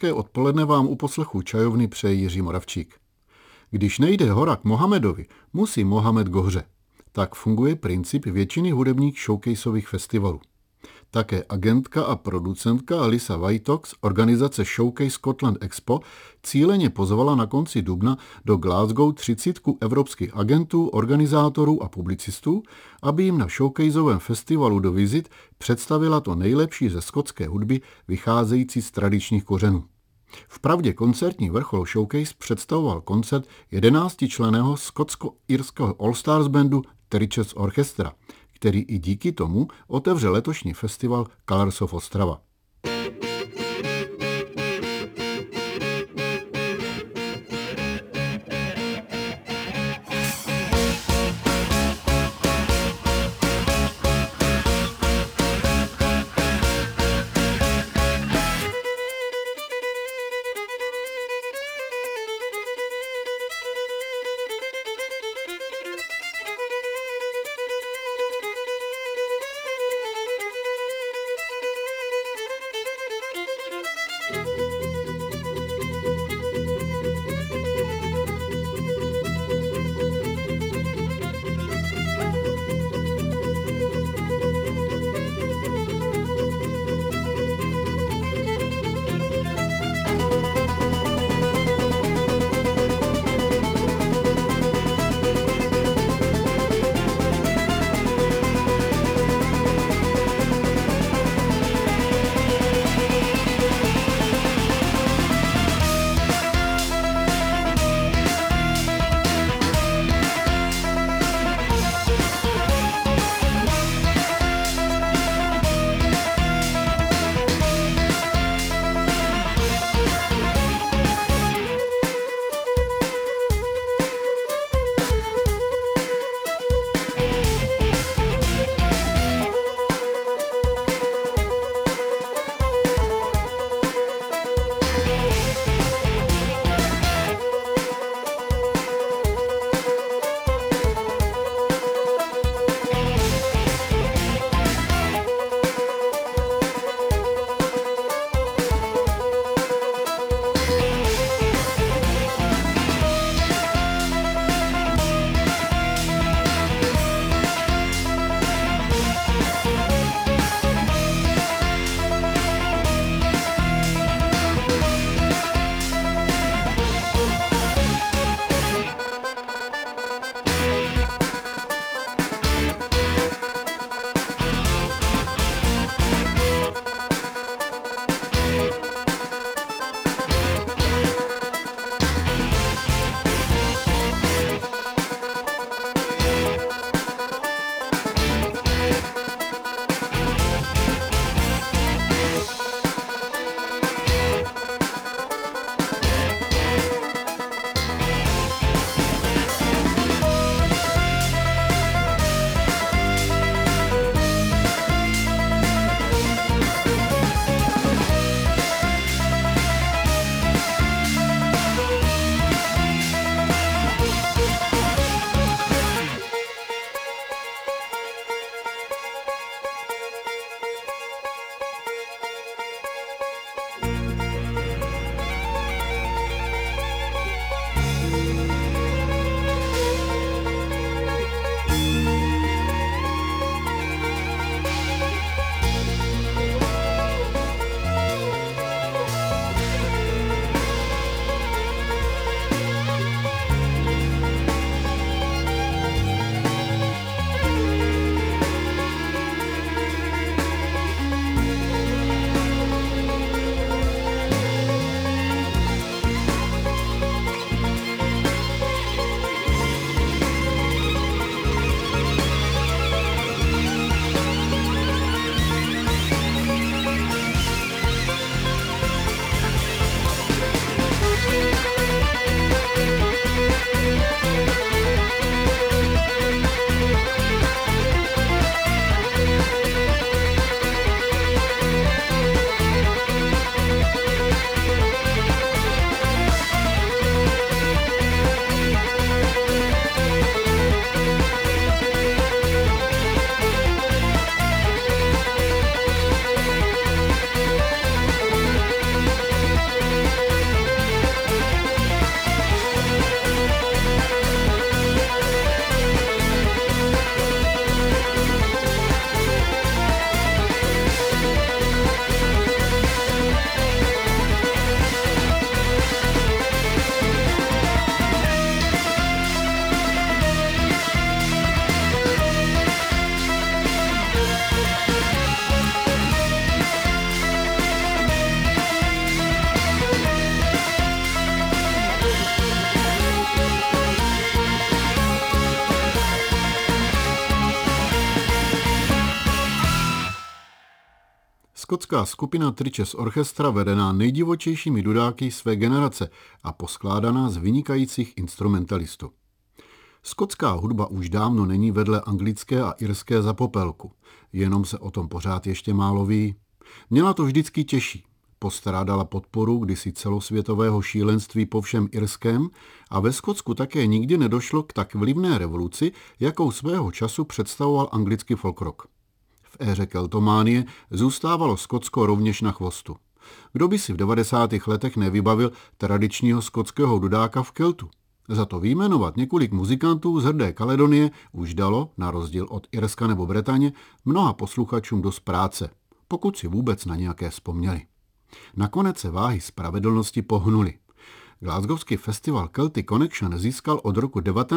hezké odpoledne vám u poslechu čajovny přeje Jiří Moravčík. Když nejde hora k Mohamedovi, musí Mohamed k hoře. Tak funguje princip většiny hudebních showcaseových festivalů. Také agentka a producentka Alisa Whitocks z organizace Showcase Scotland Expo cíleně pozvala na konci dubna do Glasgow 30 evropských agentů, organizátorů a publicistů, aby jim na showcaseovém festivalu do Visit představila to nejlepší ze skotské hudby vycházející z tradičních kořenů. Vpravdě koncertní vrchol Showcase představoval koncert 11členného skotsko-irského All Stars bandu The Richards Orchestra, který i díky tomu otevře letošní festival Colours of Ostrava. skotská skupina Triches Orchestra vedená nejdivočejšími dudáky své generace a poskládaná z vynikajících instrumentalistů. Skotská hudba už dávno není vedle anglické a irské za popelku, jenom se o tom pořád ještě málo ví. Měla to vždycky těžší. Postrádala podporu kdysi celosvětového šílenství po všem irském a ve Skotsku také nikdy nedošlo k tak vlivné revoluci, jakou svého času představoval anglický folk rock. V éře keltománie zůstávalo Skotsko rovněž na chvostu. Kdo by si v 90. letech nevybavil tradičního skotského dudáka v keltu? Za to vyjmenovat několik muzikantů z hrdé Kaledonie už dalo, na rozdíl od Irska nebo Bretaně, mnoha posluchačům dost práce, pokud si vůbec na nějaké vzpomněli. Nakonec se váhy spravedlnosti pohnuly. Glasgowský festival Celtic Connection získal od roku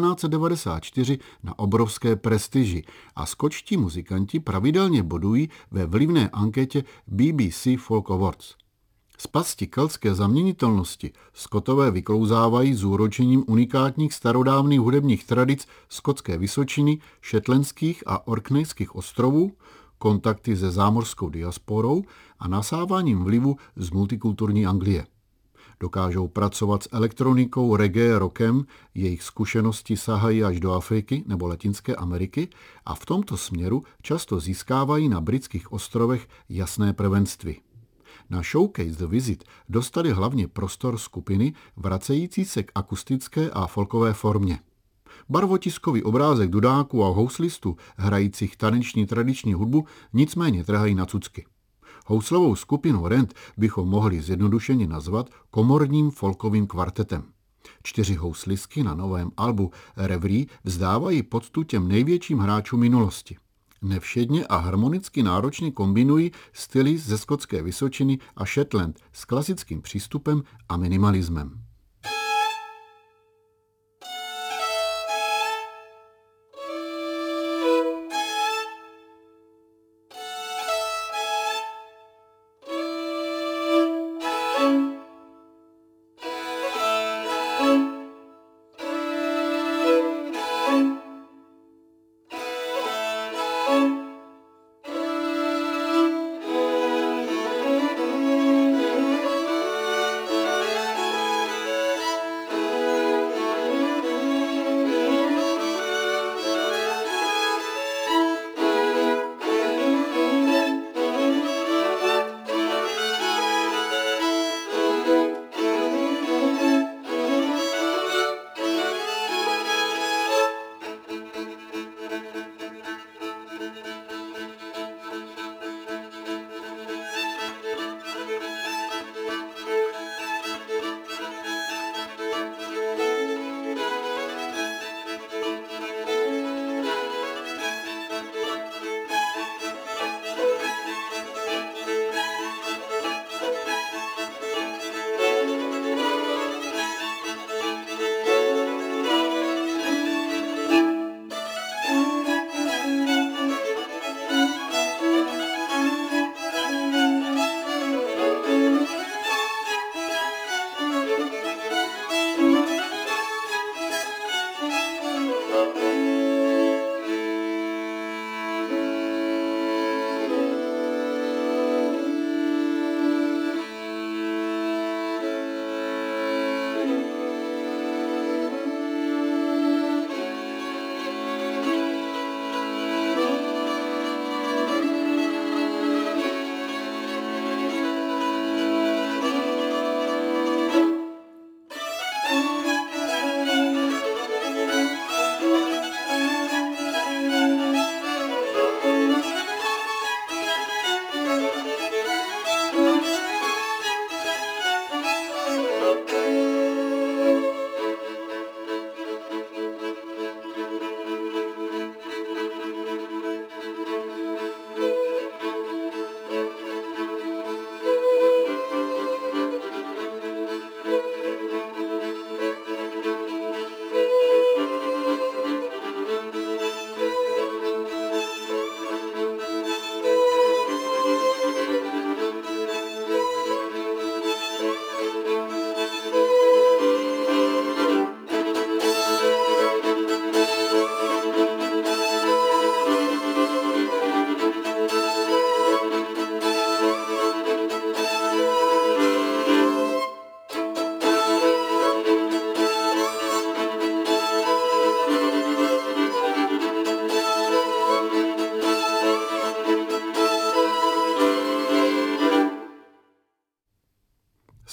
1994 na obrovské prestiži a skotští muzikanti pravidelně bodují ve vlivné anketě BBC Folk Awards. Z pasti keltské zaměnitelnosti Skotové vyklouzávají zúročením unikátních starodávných hudebních tradic skotské Vysočiny, Shetlandských a Orkneyských ostrovů, kontakty se zámořskou diasporou a nasáváním vlivu z multikulturní Anglie. Dokážou pracovat s elektronikou, reggae, rockem, jejich zkušenosti sahají až do Afriky nebo Latinské Ameriky a v tomto směru často získávají na britských ostrovech jasné prvenství. Na Showcase The Visit dostali hlavně prostor skupiny vracející se k akustické a folkové formě. Barvotiskový obrázek dudáků a houslistů hrajících taneční tradiční hudbu nicméně trhají na cucky. Houslovou skupinu Rent bychom mohli zjednodušeně nazvat komorním folkovým kvartetem. 4 houslistky na novém albu Reverie vzdávají poctu těm největším hráčům minulosti. Nevšedně a harmonicky náročně kombinují styly ze skotské Vysočiny a Shetland s klasickým přístupem a minimalismem.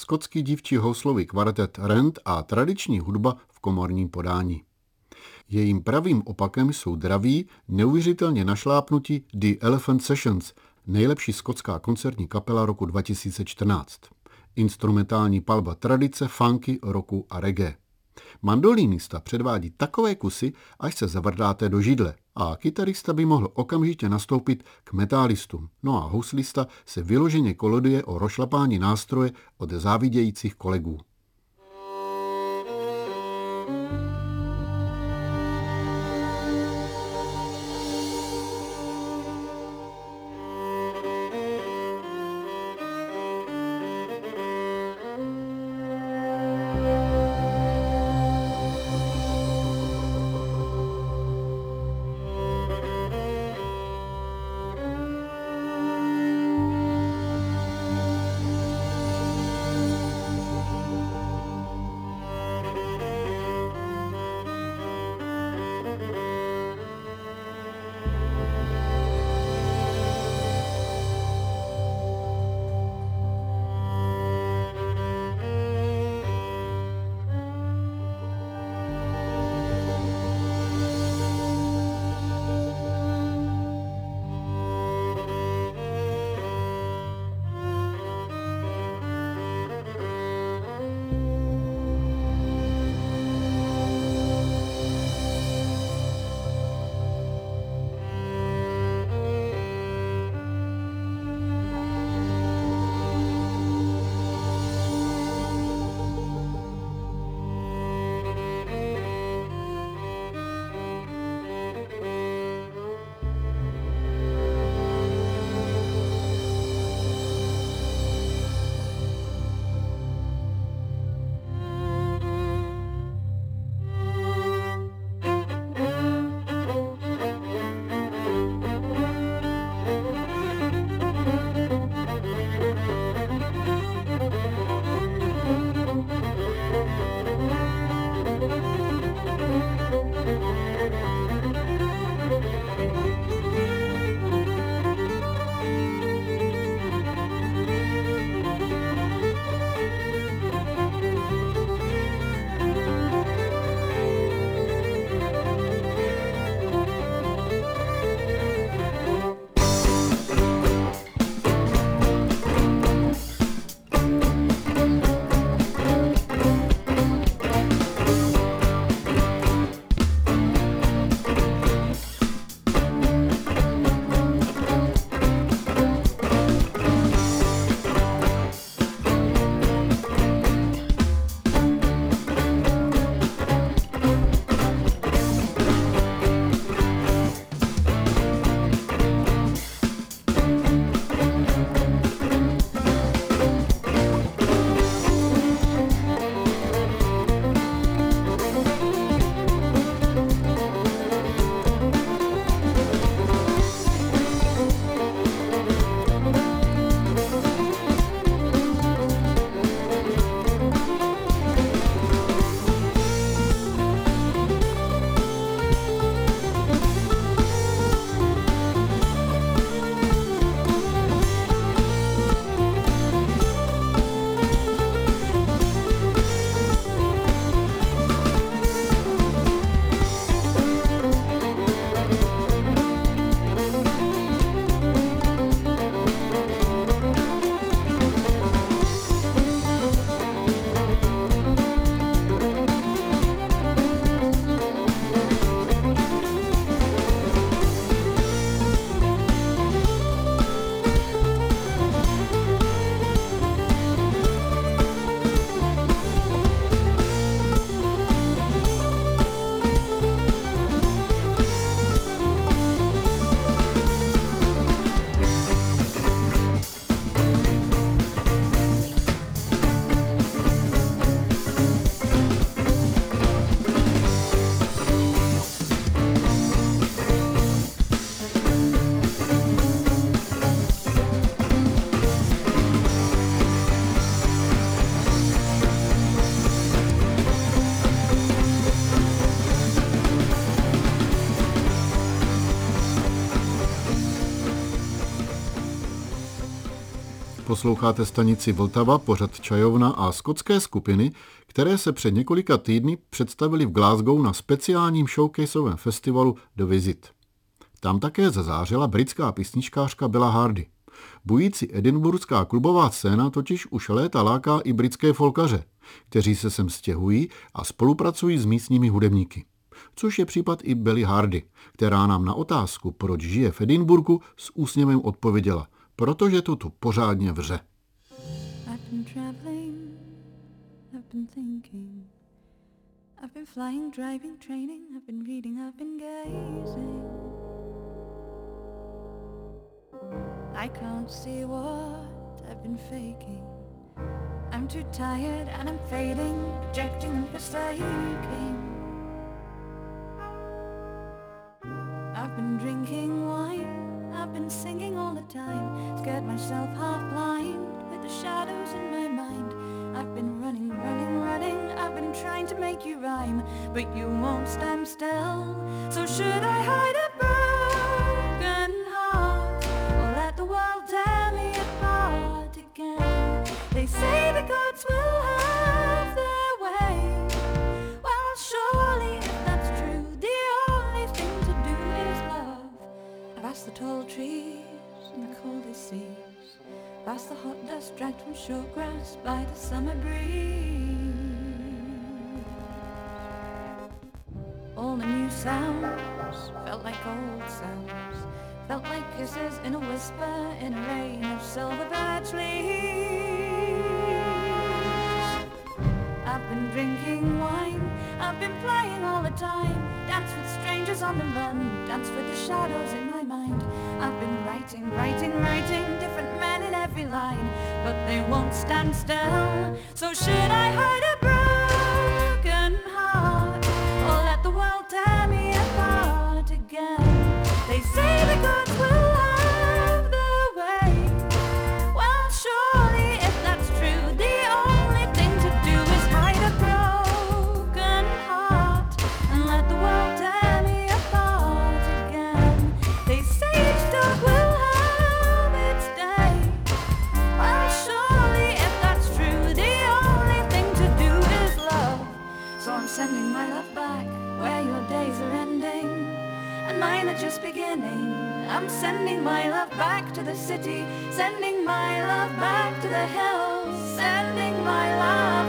skotský dívčí houslový kvartet Rent a tradiční hudba v komorním podání. Jejím pravým opakem jsou draví, neuvěřitelně našlápnutí The Elephant Sessions, nejlepší skotská koncertní kapela roku 2014. Instrumentální palba tradice, funky, rocku a reggae. Mandolínista předvádí takové kusy, až se zavrdáte do židle a kytarista by mohl okamžitě nastoupit k metalistům. No a houslista se vyloženě koloduje o rošlapání nástroje od závidějících kolegů. Posloucháte stanici Vltava, pořad Čajovna a skotské skupiny, které se před několika týdny představili v Glasgow na speciálním showcaseovém festivalu The Visit. Tam také zazářila britská písničkářka Bella Hardy. Bující edinburgská klubová scéna totiž už léta láká i britské folkaře, kteří se sem stěhují a spolupracují s místními hudebníky. Což je případ i Belly Hardy, která nám na otázku, proč žije v Edinburgu, s úsměvem odpověděla: protože to tu pořádně vře. I can't see what I've been faking. I'm too tired and I'm fading, projecting and forsaking. I've been drinking wine, I've been singing all the time, scared myself half blind with the shadows in my mind. I've been running, I've been trying to make you rhyme, but you won't stand still. So should I hide a broken heart, or let the world tear me apart again? They say the gods will have their way. Well, surely if that's true, the only thing to do is love. Past the tall trees and the coldest seas, past the hot dust dragged from short grass by the summer breeze. All the new sounds felt like old sounds, felt like kisses in a whisper in a rain of silver birch leaves. I've been drinking wine, I've been playing all the time, dance with strangers on the run, dance with the shadows in my mind. I've been writing different men in every line, but they won't stand still. So should I hide a broken heart, or let the world tear me apart again? They say the gods will have their way. Well, surely if that's true, the only thing to do is hide a broken heart and let the world tear me apart again. They say each dog will have its day. Well, surely if that's true, the only thing to do is love. So I'm sending my love back where your days are ending and mine are just beginning. I'm sending my love back to the city, sending my love back to the hills, sending my love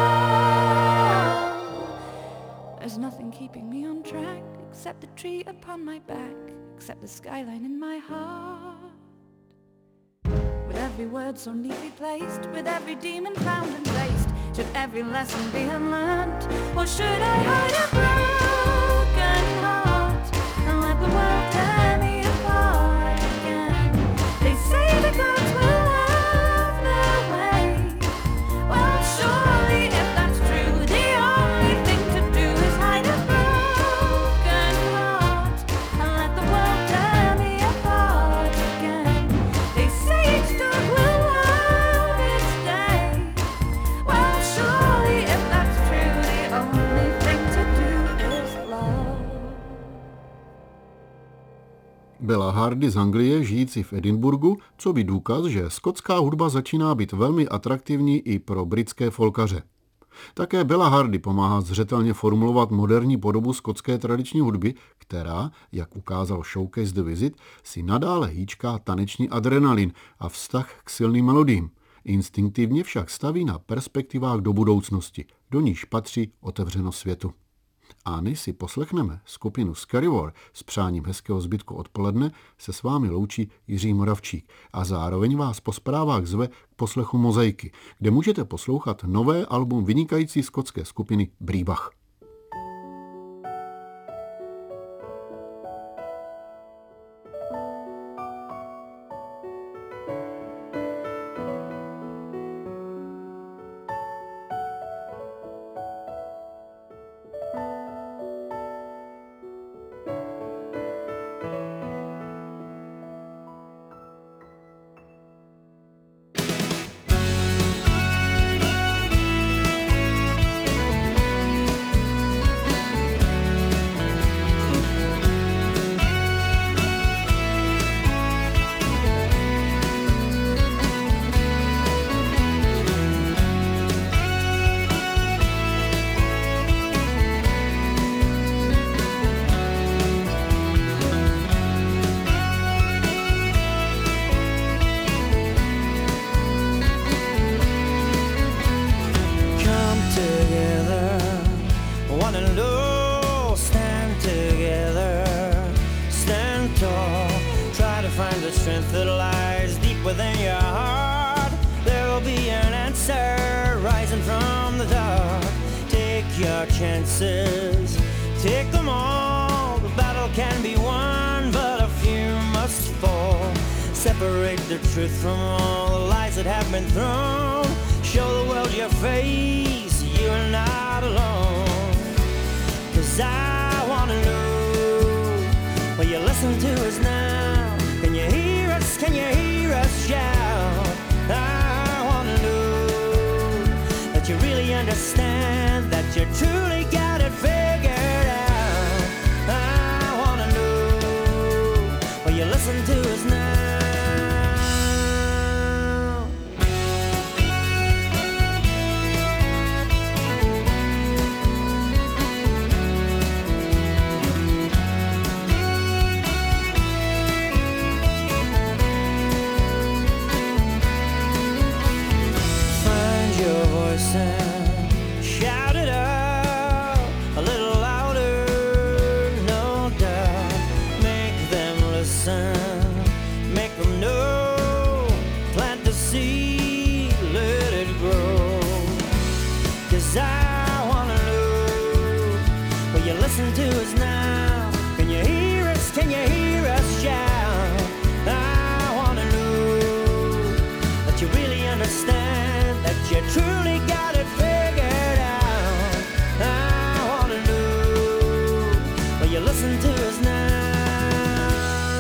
home. There's nothing keeping me on track except the tree upon my back, except the skyline in my heart. With every word so neatly placed, with every demon found and faced, should every lesson be unlearned, or should I hide a broken heart and let the world tear me apart again? They say the gods will have their way. Well, surely if that's true, the only thing to do is hide a broken heart and let the world tear me apart again. They say each dog will have its day. Well, surely if that's true, the only thing to do is love. Bella Hardy z Anglie, žijící v Edinburgu, co by důkaz, že skotská hudba začíná být velmi atraktivní i pro britské folkaře. Také Bella Hardy pomáhá zřetelně formulovat moderní podobu skotské tradiční hudby, která, jak ukázal showcase The Visit, si nadále hýčká taneční adrenalin a vztah k silným melodím. Instinktivně však staví na perspektivách do budoucnosti, do níž patří otevřenost světu. A než si poslechneme skupinu Scary War s přáním hezkého zbytku odpoledne, se s vámi loučí Jiří Moravčík a zároveň vás po zprávách zve k poslechu Mozaiky, kde můžete poslouchat nové album vynikající skotské skupiny Breabach. the strength that lies deep within your heart. There will be an answer rising from the dark. Take your chances, take them all. The battle can be won, but a few must fall. Separate the truth from all the lies that have been thrown. Show the world your face, you are not alone. 'Cause I wanna know what you listen to us now. Can you hear us? Can you hear us shout? I wanna know that you really understand, that you truly got it figured out. I wanna know what you listen to us now. And shout it out a little louder, no doubt. Make them listen, make them know. Plant the seed, let it grow. 'Cause I wanna know will you listen to us now. Can you hear us? Can you hear us shout? I wanna know that you really understand, that you truly got it figured out. I wanna know will you listen to us now.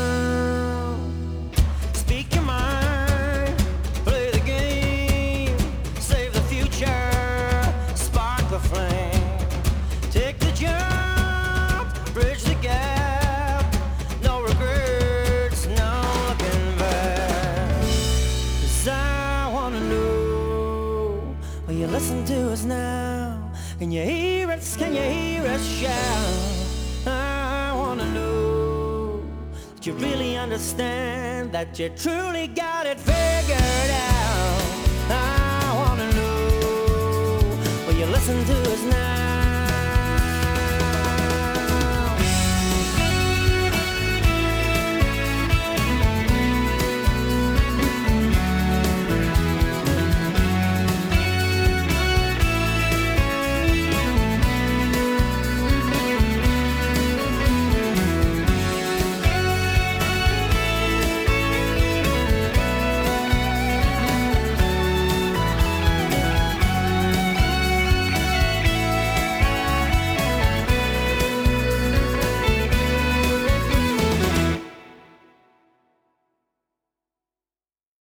Speak your mind, play the game, save the future, spark the flame. Take the jump, bridge the gap, no regrets, no looking back. 'Cause I wanna know, will you listen to us now? Can you hear us? Can you hear us shout? I wanna know that you really understand, that you truly got it figured out. I wanna know, will you listen to us now?